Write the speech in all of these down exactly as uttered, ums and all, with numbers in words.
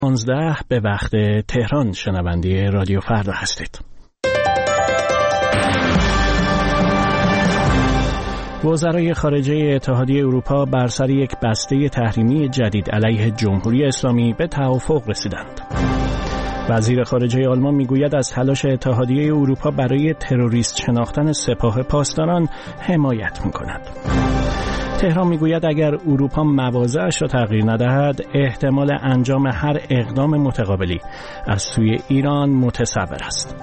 پانزده به وقت تهران شنونده رادیو فردا هستید. وزرای خارجه اتحادیه اروپا بر سر یک بسته تحریمی جدید علیه جمهوری اسلامی به توافق رسیدند. وزیر خارجه آلمان میگوید از تلاش اتحادیه اروپا برای تروریست شناختن سپاه پاسداران حمایت می‌کند. تهران میگوید اگر اروپا مواضعش را تغییر ندهد، احتمال انجام هر اقدام متقابلی از سوی ایران متصور است.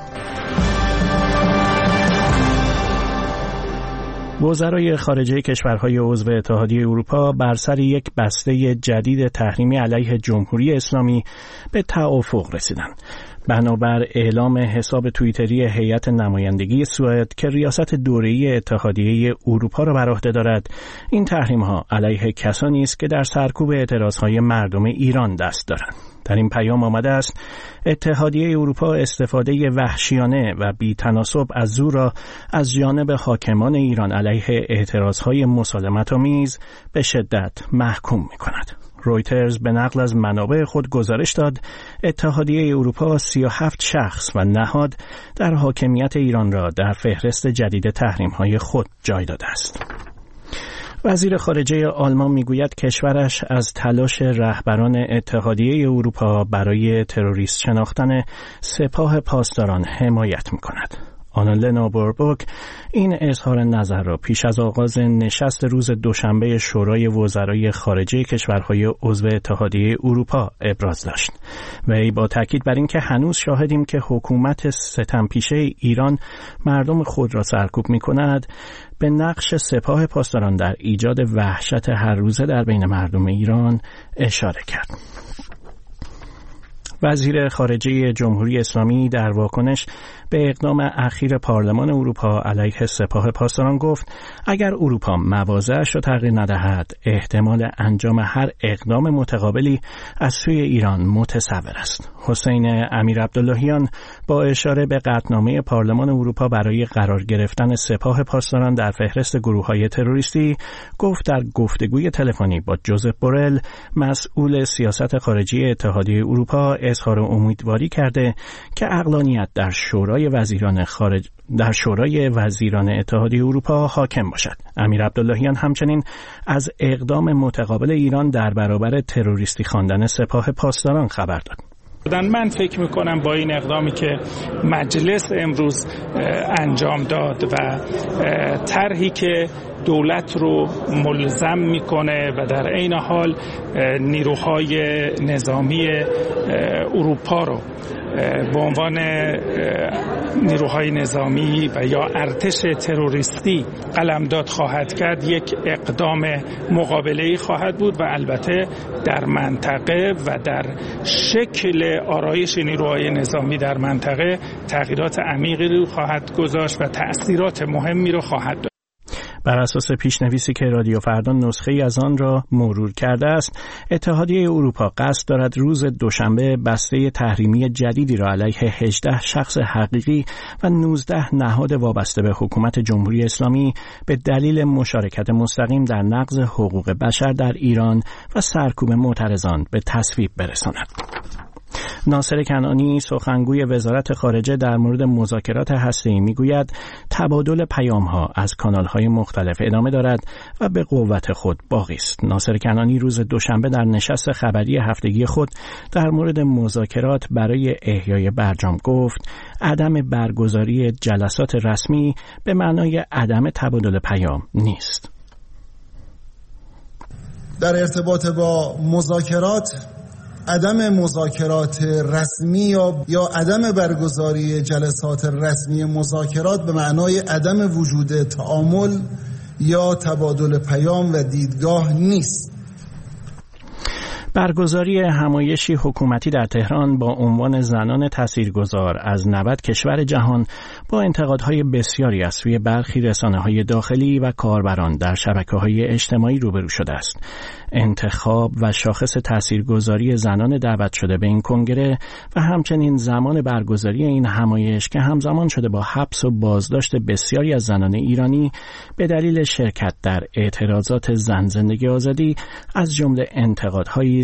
وزرای خارجه کشورهای عضو اتحادیه اروپا بر سر یک بسته جدید تحریمی علیه جمهوری اسلامی به توافق رسیدند. بنابر اعلام حساب توییتری هیئت نمایندگی سوئد که ریاست دوره‌ای اتحادیه اروپا را بر عهده دارد، این تحریم‌ها علیه کسانی است که در سرکوب اعتراضهای مردم ایران دست دارند. در این پیام آمده است اتحادیه اروپا استفاده وحشیانه و بی‌تناسب از زور را از جانب حاکمان ایران علیه اعتراضهای مسالمت‌آمیز به شدت محکوم می‌کند. رویترز به نقل از منابع خود گزارش داد اتحادیه اروپا سی و هفت شخص و نهاد در حاکمیت ایران را در فهرست جدید تحریم‌های خود جای داده است. وزیر خارجه آلمان میگوید کشورش از تلاش رهبران اتحادیه اروپا برای تروریست شناختن سپاه پاسداران حمایت می‌کند. آنالنا بوربوک این اظهار نظر را پیش از آغاز نشست روز دوشنبه شورای وزرای خارجه کشورهای عضو اتحادیه اروپا ابراز داشت. وی با تاکید بر اینکه هنوز شاهدیم که حکومت ستمپیشه ایران مردم خود را سرکوب می‌کند، به نقش سپاه پاسداران در ایجاد وحشت هر روزه در بین مردم ایران اشاره کرد. وزیر خارجه جمهوری اسلامی در واکنش به اقدام اخیر پارلمان اروپا علیه سپاه پاسداران گفت اگر اروپا مواضعش را تغییر ندهد، احتمال انجام هر اقدام متقابلی از سوی ایران متصور است. حسین امیر عبداللهیان با اشاره به قطعنامه پارلمان اروپا برای قرار گرفتن سپاه پاسداران در فهرست گروه‌های تروریستی گفت در گفتگوی تلفنی با جوزف بورل، مسئول سیاست خارجی اتحادیه اروپا، اظهار امیدواری کرده که عقلانیت در شورای وزیران خارج در شورای وزیران اتحادیه اروپا حاکم باشد. امیر عبداللهیان همچنین از اقدام متقابل ایران در برابر تروریستی خواندن سپاه پاسداران خبر داد. من فکر میکنم با این اقدامی که مجلس امروز انجام داد و طرحی که دولت رو ملزم میکنه و در عین حال نیروهای نظامی اروپا رو به عنوان نیروهای نظامی و یا ارتش تروریستی قلمداد خواهد کرد، یک اقدام مقابله‌ای خواهد بود و البته در منطقه و در شکل آرایش نیروهای نظامی در منطقه تغییرات عمیقی رو خواهد گذاشت و تأثیرات مهمی رو خواهد داشت. بر اساس پیشنویسی که رادیو فردا نسخه‌ای از آن را مرور کرده است، اتحادیه اروپا قصد دارد روز دوشنبه بسته تحریمی جدیدی را علیه هجده شخص حقیقی و نوزده نهاد وابسته به حکومت جمهوری اسلامی به دلیل مشارکت مستقیم در نقض حقوق بشر در ایران و سرکوب معترضان به تصویب برساند. ناصر کنعانی سخنگوی وزارت خارجه در مورد مذاکرات هسته‌ای میگوید تبادل پیام‌ها از کانال‌های مختلف ادامه دارد و به قوت خود باقی است. ناصر کنعانی روز دوشنبه در نشست خبری هفتگی خود در مورد مذاکرات برای احیای برجام گفت عدم برگزاری جلسات رسمی به معنای عدم تبادل پیام نیست. در ارتباط با مذاکرات، عدم مذاکرات رسمی یا یا عدم برگزاری جلسات رسمی مذاکرات به معنای عدم وجود تعامل یا تبادل پیام و دیدگاه نیست. برگزاری همایشی حکومتی در تهران با عنوان زنان تاثیرگذار از نود کشور جهان با انتقادهای بسیاری از سوی برخی رسانه‌های داخلی و کاربران در شبکه‌های اجتماعی روبرو شده است. انتخاب و شاخص تاثیرگذاری زنان دعوت شده به این کنگره و همچنین زمان برگزاری این همایش که همزمان شده با حبس و بازداشت بسیاری از زنان ایرانی به دلیل شرکت در اعتراضات زن زندگی آزادی از جمله انتقادهایی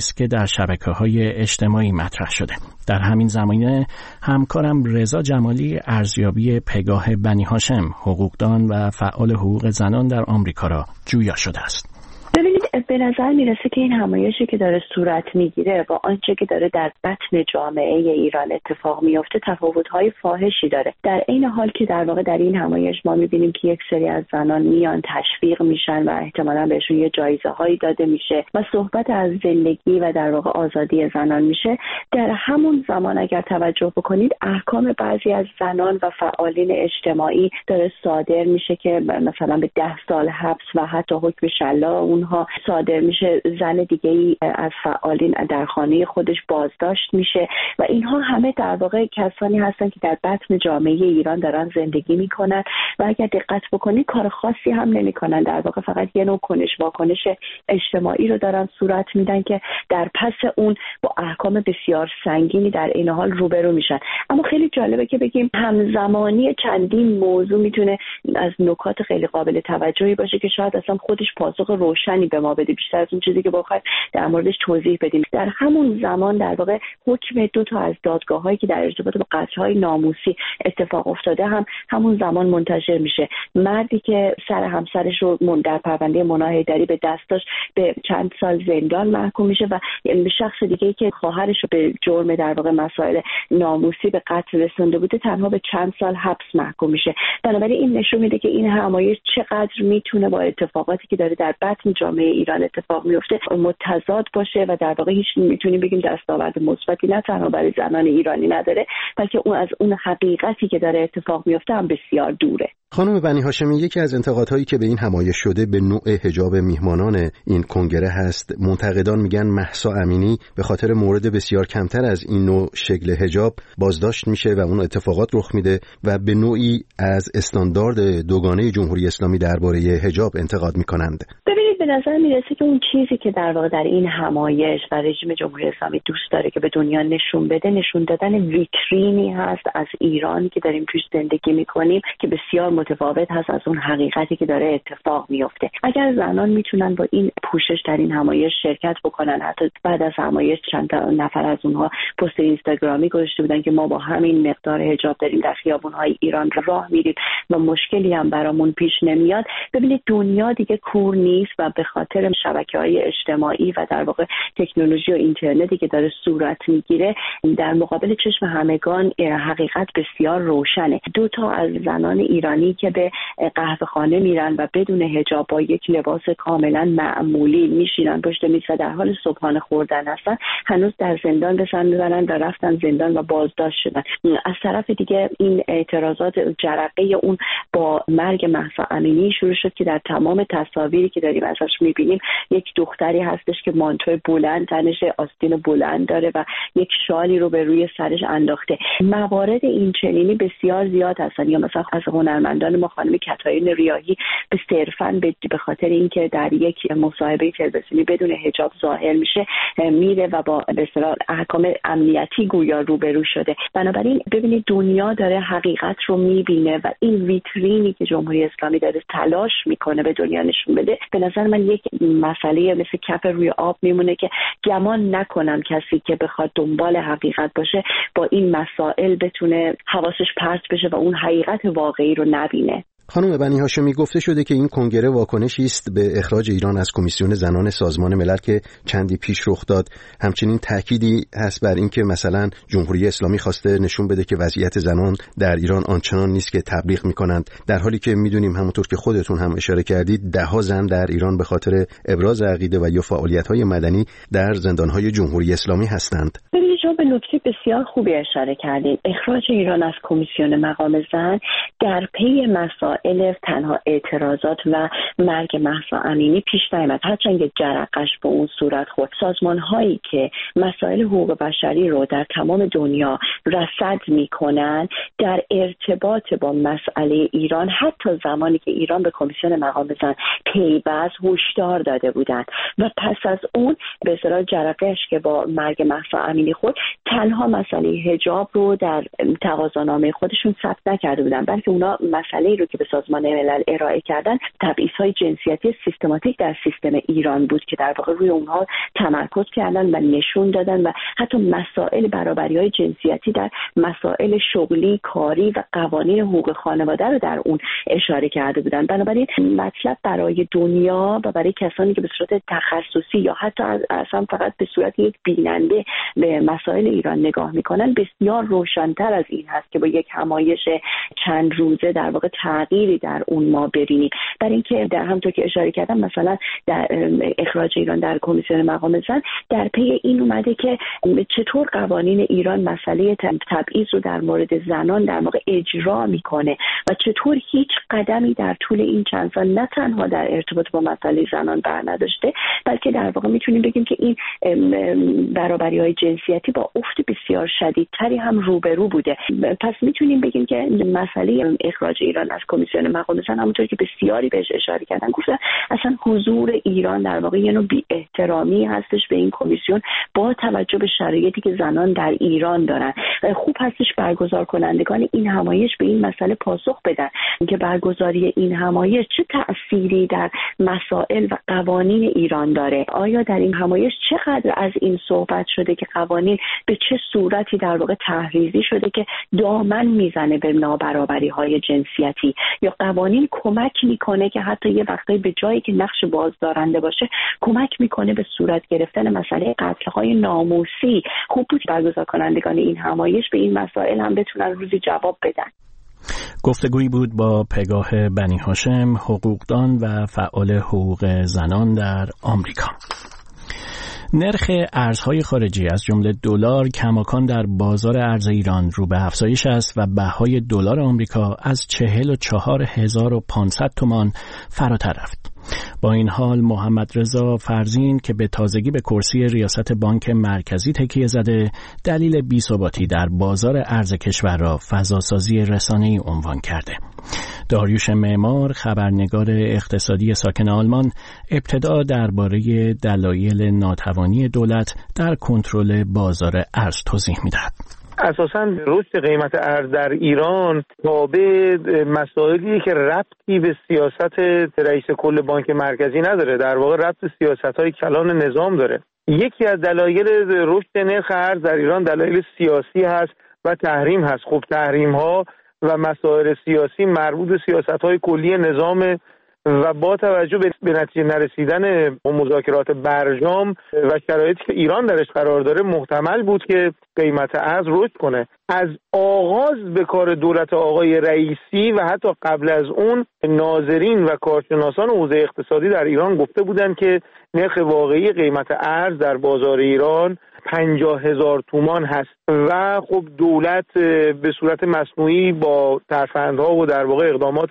است که در شبکه‌های اجتماعی مطرح شده. در همین زمینه همکارم رضا جمالی ارزیابی پگاه بنی هاشم، حقوقدان و فعال حقوق زنان در آمریکا را جویا شده است. ببینید، به نظر میرسه که این همایشی که داره صورت میگیره با آنچه که داره در بطن جامعه ایران اتفاق میفته تفاوت‌های فاحشی داره. در عین حال که در واقع در این همایش ما میبینیم که یک سری از زنان میان تشویق میشن و احتمالاً بهشون یه جایزه هایی داده میشه و صحبت از زندگی و در واقع آزادی زنان میشه، در همون زمان اگر توجه بکنید احکام بعضی از زنان و فعالین اجتماعی داره صادر میشه که مثلا به ده سال حبس و حتی حکم شلاق اونها صادر میشه. زن دیگه ای از فعالین در خانه خودش بازداشت میشه و اینها همه در واقع کسانی هستن که در بطن جامعه ایران دارن زندگی میکنن و اگر دقت بکنید کار خاصی هم نمیکنن، در واقع فقط یه نوع کنش واکنش اجتماعی رو دارن صورت میدن که در پس اون با احکام بسیار سنگینی در این حال روبرو میشن. اما خیلی جالبه که بگیم همزمانی چندین موضوع میتونه از نکات خیلی قابل توجهی باشه که شاید اصلا خودش پاسخ روشنی به ما بده، بیشتر از اون چیزی که بخوایم در موردش توضیح بدیم. در همون زمان در واقع حکم دو تا از دادگاه‌هایی که در ارتباط با قتل‌های ناموسی اتفاق افتاده هم همون زمان منتشر میشه. مردی که سر همسرش رو در پرونده مناهیدری به دست داشت به چند سال زندان محکوم میشه و شخص دیگه‌ای که خواهرش رو به جرم در واقع مسائل ناموسی به قتل رسونده بوده تنها به چند سال حبس محکوم میشه. بنابراین این نشون میده که این همایش چقدر میتونه با اتفاقاتی که داره در بطن جامعه ایران اتفاق میفته متضاد باشه و در واقع هیچ میتونیم بگیم دستاورد مثبتی نه تنها برای زنان ایرانی نداره، بلکه اون از اون حقیقتی که داره اتفاق میفته هم بسیار دوره. خانم بنی هاشمی، یکی از انتقادهایی که به این همایش شده به نوع حجاب میهمانان این کنگره هست. منتقدان میگن مهسا امینی به خاطر مورد بسیار کمتر از این نوع شکل حجاب بازداشت میشه و اون اتفاقات رخ میده و به نوعی از استاندارد دوگانه جمهوری اسلامی درباره حجاب انتقاد میکنند. ببینید، به نظر میرسه که اون چیزی که در واقع در این همایش و رژیم جمهوری اسلامی دوست داره که به دنیا نشون بده، نشون دادن ویترینی هست از ایرانی که داریم توش زندگی میکنیم که بسیار متفاوت هست از اون حقیقتی که داره اتفاق میفته. اگر زنان میتونن با این پوشش در این همایش شرکت بکنن، حتی بعد از همایش چند نفر از اونها پست اینستاگرامی گذاشته بودن که ما با همین مقدار حجاب داریم در خیابون‌های ایران راه میریم و مشکلی هم برامون پیش نمیاد. ببینید، دنیا دیگه کور نیست و به خاطر شبکه‌های اجتماعی و در واقع تکنولوژی و اینترنتی که داره صورت میگیره در مقابل چشم همگان حقیقت بسیار روشنه. دو تا از زنان ایرانی که به قهوه‌خانه میرن و بدون حجاب با یک لباس کاملا معمولی میشینن پشت میز و در حال صبحانه خوردن هستن، هنوز در زندان به سر میبرن و رفتن زندان و بازداشت شدن. از طرف دیگه این اعتراضات جرقه اون با مرگ مهسا امینی شروع شد که در تمام تصاویری که داریم ازش میبینیم یک دختری هستش که مانتو بلند تنش، آستین بلند داره و یک شالی رو به روی سرش انداخته. موارد این چنینی بسیار زیاد هستن. یا مثلا از هنرمندان ما خانم کتایین ریاحی به صرفاً به خاطر اینکه در یک مصاحبه تلویزیونی بدون حجاب ظاهر میشه میره و با به اصطلاح احکام امنیتی گویا روبرو شده. بنابراین ببینید، دنیا داره حقیقت رو میبینه و این ویترینی که جمهوری اسلامی داره تلاش میکنه به دنیا نشون بده، به نظر من یک مسئله مثل کف روی آب میمونه که گمان نکنم کسی که بخواد دنبال حقیقت باشه با این مسائل بتونه حواسش پرت بشه و اون حقیقت واقعی رو نبینه. خانم بنی هاشمی، گفته شده که این کنگره واکنشی است به اخراج ایران از کمیسیون زنان سازمان ملل که چندی پیش رخ داد. همچنین تأکیدی هست بر این که مثلا جمهوری اسلامی خواسته نشون بده که وضعیت زنان در ایران آنچنان نیست که تبلیغ میکنند، در حالی که میدونیم همونطور که خودتون هم اشاره کردید ده‌ها زن در ایران به خاطر ابراز عقیده و یا فعالیت‌های مدنی در زندان‌های جمهوری اسلامی هستند. شما به نکته بسیار خوبی اشاره کردید. اخراج ایران از کمیسیون مقام زن در پی مسائل تنها اعتراضات و مرگ مهسا امینی پیش نیامد، هرچند جرقش به اون صورت خورد. سازمان‌هایی که مسائل حقوق بشری رو در تمام دنیا رصد می‌کنند در ارتباط با مسئله ایران، حتی زمانی که ایران به کمیسیون مقام زن پیوست، هشدار داده بودند و پس از اون به اصطلاح جرقه‌اش که با مرگ مهسا امینی خورد بزرگ تنها مسئله حجاب رو در تقاضانامه خودشون ثبت نکرده بودن، بلکه اونا مسئله‌ای رو که به سازمان ملل ارائه کردن تبعیض‌های جنسیتی سیستماتیک در سیستم ایران بود که در واقع روی اونها تمرکز کردن و نشون دادن و حتی مسائل برابری‌های جنسیتی در مسائل شغلی، کاری و قوانین حقوق خانواده رو در اون اشاره کرده بودن. بنابراین مطلب برای دنیا و برای کسانی که به صورت تخصصی یا حتی اصلا فقط به صورت یک بیننده به مسائل ایران نگاه میکنن بسیار روشن‌تر از این هست که با یک همایش چند روزه در واقع تغییری در اون ما ببینیم. برای اینکه در همونطور که اشاره کردم مثلا در اخراج ایران در کمیسیون مقام زن در پی این اومده که چطور قوانین ایران مسئله تبعیض رو در مورد زنان در واقع اجرا میکنه و چطور هیچ قدمی در طول این چند سال نه تنها در ارتباط با مسئله زنان بر نداشته، بلکه در واقع میتونیم بگیم که این برابری‌های جنسیتی با افت بسیار شدیدتری هم روبرو بوده. پس میتونیم بگیم که مسئله اخراج ایران از کمیسیون مقام زن همونطور که بسیاری بهش اشاره کردن گفتن اصلا حضور ایران در واقع یه نوع بی احترامی هستش به این کمیسیون با توجه به شرایطی که زنان در ایران دارن. خوب هستش برگزار کنندگان این همایش به این مسئله پاسخ بدن که برگزاری این همایش چه تأثیری در مسائل و قوانین ایران داره. آیا در این همایش چقدر از این صحبت شده که قوانین به چه صورتی در واقع تحریزی شده که دامن میزنه به نابرابری‌های جنسیتی، یا قوانین کمک میکنه که حتی یه وقتی به جایی که نقش بازدارنده باشه کمک میکنه به صورت گرفتن مسئله قتل‌های ناموسی. خوب بود برگزار کنندگان این همایش به این مسائل هم بتونن روزی جواب بدن. گفتگویی بود با پگاه بنی هاشم، حقوقدان و فعال حقوق زنان در آمریکا. نرخ ارزهای خارجی از جمله دلار کماکان در بازار ارز ایران رو به افزایش است و بهای دلار آمریکا از چهل و چهار هزار و پانصد تومان فراتر رفت. با این حال محمد رضا فرزین که به تازگی به کرسی ریاست بانک مرکزی تکیه زده دلیل بی‌ثباتی در بازار ارز کشور را فضاسازی رسانه‌ای عنوان کرده. داریوش معمار خبرنگار اقتصادی ساکن آلمان ابتدا درباره دلایل ناتوانی دولت در کنترل بازار ارز توضیح می‌دهد. اساساً رشد قیمت ارز در ایران تابع مسائلی که ربطی به سیاست رئیس کل بانک مرکزی نداره، در واقع ربط به سیاست‌های کلان نظام داره. یکی از دلایل رشد نرخ ارز در ایران دلایل سیاسی هست و تحریم هست. خب تحریم‌ها و مسائل سیاسی مربوط به سیاست‌های کلی نظام و با توجه به نتیجه نرسیدن مذاکرات برجام و شرایطی که ایران درش قرار داره محتمل بود که قیمت ارز رشد کنه. از آغاز به کار دولت آقای رئیسی و حتی قبل از اون ناظرین و کارشناسان حوزه اقتصادی در ایران گفته بودند که نرخ واقعی قیمت ارز در بازار ایران پنجاه هزار تومان هست و خب دولت به صورت مصنوعی با ترفندها و در واقع اقدامات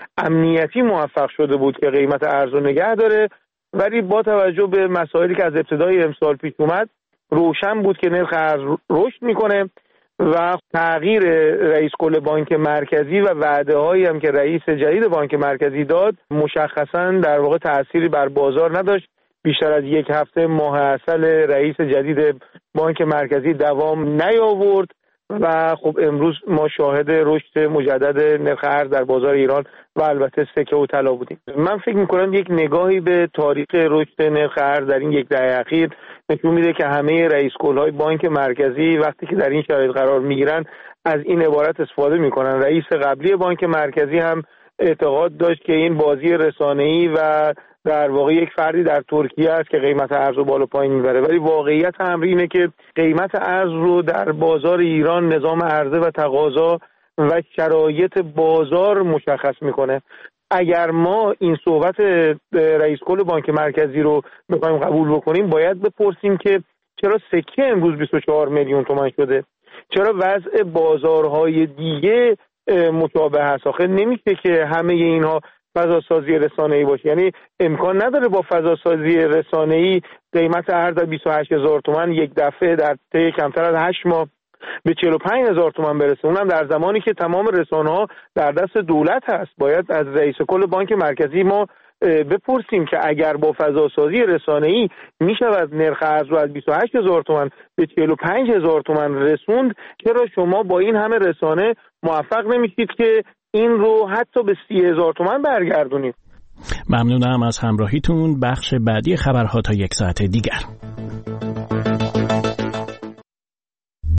امنیتی موفق شده بود که قیمت ارز رو نگه داره، ولی با توجه به مسائلی که از ابتدای امسال پیش اومد روشن بود که نرخ ارز رشد میکنه و تغییر رئیس کل بانک مرکزی و وعده هایی هم که رئیس جدید بانک مرکزی داد مشخصا در واقع تأثیری بر بازار نداشت. بیشتر از یک هفته ماه عسل رئیس جدید بانک مرکزی دوام نیاورد و خب امروز ما شاهد رشد مجدد نرخ ارز در بازار ایران و البته سکه و طلا بودیم. من فکر می‌کنم یک نگاهی به تاریخ رشد نرخ ارز در این یک دهه اخیر نشون میده که همه رئیس کل‌های بانک مرکزی وقتی که در این شرایط قرار میگیرن از این عبارت استفاده میکنن. رئیس قبلی بانک مرکزی هم اعتقاد داشت که این بازی رسانه‌ای و در واقع یک فردی در ترکیه است که قیمت ارز رو بالا پایین میبره، ولی واقعیت امر اینه که قیمت ارز رو در بازار ایران نظام عرضه و تقاضا و شرایط بازار مشخص میکنه. اگر ما این صحبت رئیس کل بانک مرکزی رو بخوایم قبول بکنیم باید بپرسیم که چرا سکه امروز بیست و چهار میلیون تومان شده؟ چرا وضع بازارهای دیگه مشابه هست؟ آخه نمیشه که همه اینها فضاسازی رسانه‌ای باشه. یعنی امکان نداره با فضاسازی رسانه‌ای قیمت ارز بیست و هشت هزار تومان یک دفعه در طی کمتر از هشت ماه به چهل و پنج هزار تومان برسه، اونم در زمانی که تمام رسانه‌ها در دست دولت هست. باید از رئیس کل بانک مرکزی ما بپرسیم که اگر با فضاسازی رسانه‌ای میشود نرخ ارز رو از بیست و هشت هزار تومان به چهل و پنج هزار تومان رسوند، چرا شما با این همه رسانه موفق نمیشید که این رو حتی به سی هزار تومان برگردونید؟ ممنونم از همراهیتون. بخش بعدی خبرها تا یک ساعت دیگر.